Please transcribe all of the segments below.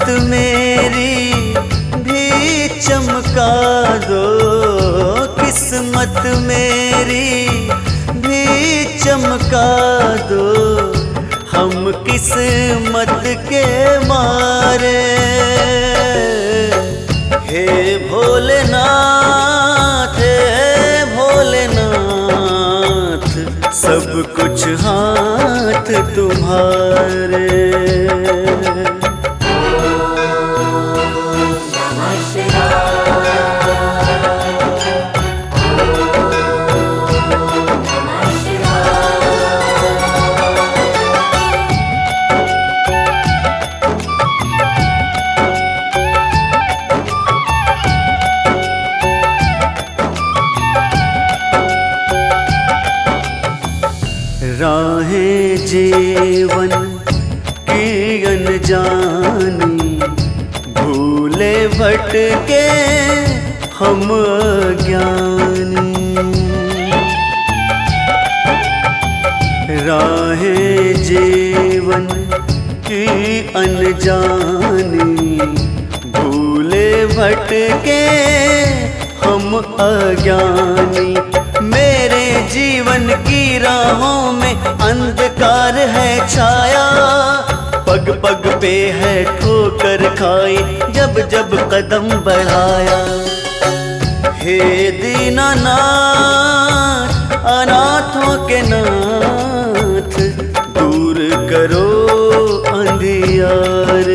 मेरी भी चमका दो, किस्मत मेरी भी चमका दो। हम किस्मत के मारे, हे भोलेनाथ, हे भोलेनाथ, सब कुछ हाथ तुम्हारे। राहें जीवन की अनजानी, भूले भटके हम अज्ञानी। राहें जीवन की अनजानी, भूले भटके हम अज्ञानी। मेरे जीवन की राहों में अंधकार है छाया, पग पग पे है ठोकर खाई जब जब कदम बढ़ाया। हे दीनानाथ, अनाथों के नाथ, दूर करो अंधियार।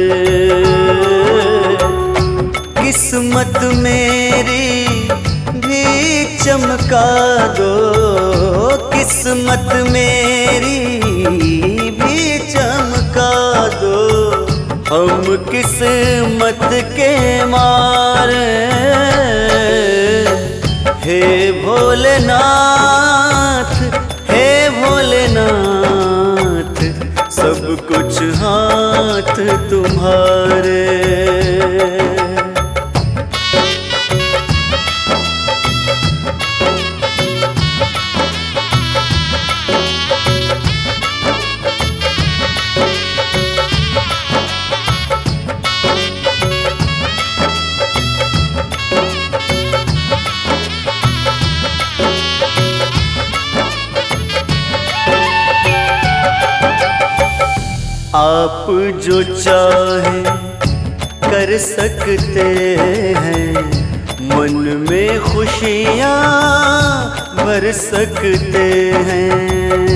किस्मत मेरी भी चमका दो, किस्मत मेरी भी चमका दो। हम किस्मत के मारे, हे भोलेनाथ, हे भोलेनाथ, सब कुछ हाथ तुम्हारे। आप जो चाहे कर सकते हैं, मन में खुशियाँ भर सकते हैं।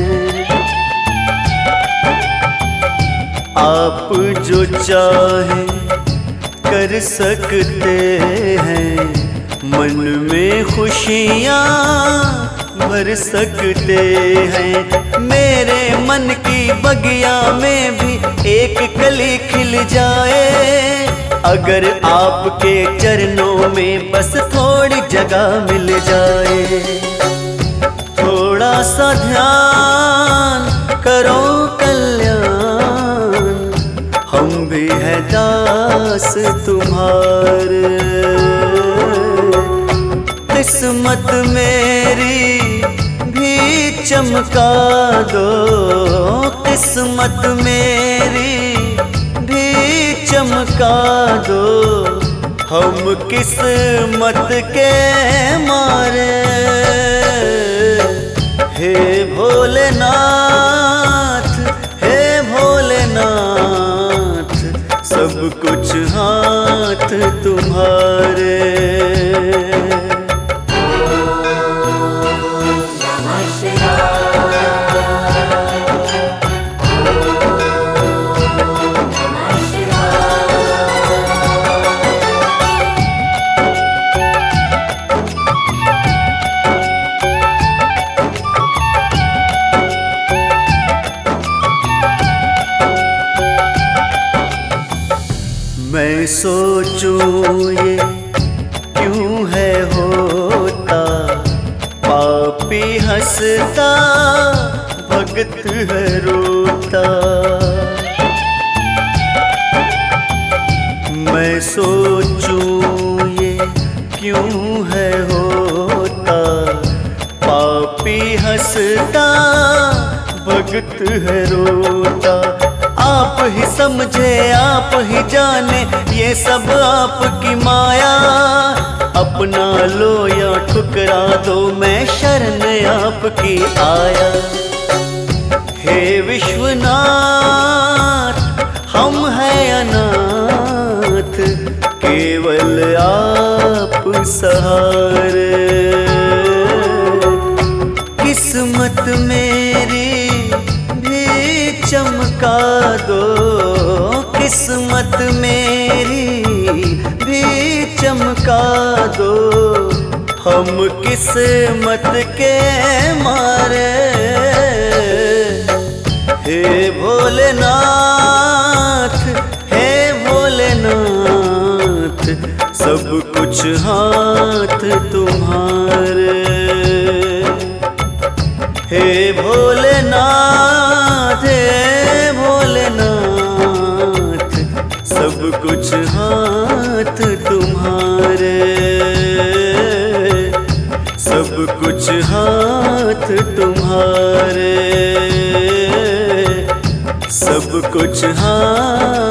आप जो चाहे कर सकते हैं, मन में खुशियाँ भर सकते हैं। मेरे मन की बगिया में भी एक कली खिल जाए, अगर आपके चरणों में बस थोड़ी जगह मिल जाए। थोड़ा सा ध्यान करो कल्याण, हम भी है दास तुम्हारे। किस्मत मेरी भी चमका दो, किस्मत मेरी भी चमका दो। हम किस्मत के मारे, हे भोलेनाथ, हे भोलेनाथ, सब कुछ हाथ तुम्हारे। मैं सोचूं ये क्यों है होता, पापी हंसता भगत है रोता। मैं सोचूं ये क्यों है होता, पापी हंसता भगत है रोता। आप आप ही समझे आप ही जाने, ये सब आपकी माया। अपना लो या ठुकरा दो, मैं शरण आपकी आया। हे विश्वनाथ हम हैं अनाथ, केवल आप सहारे। किस्मत मेरी भी चमका दो, किस्मत मेरी भी चमका दो। हम किस्मत के मारे। हे भोलेनाथ हे भोलेनाथ, सब कुछ हाथ तुम्हारे। हे भोलेनाथ सब कुछ हाथ तुम्हारे। सब कुछ हाथ तुम्हारे। सब कुछ हाथ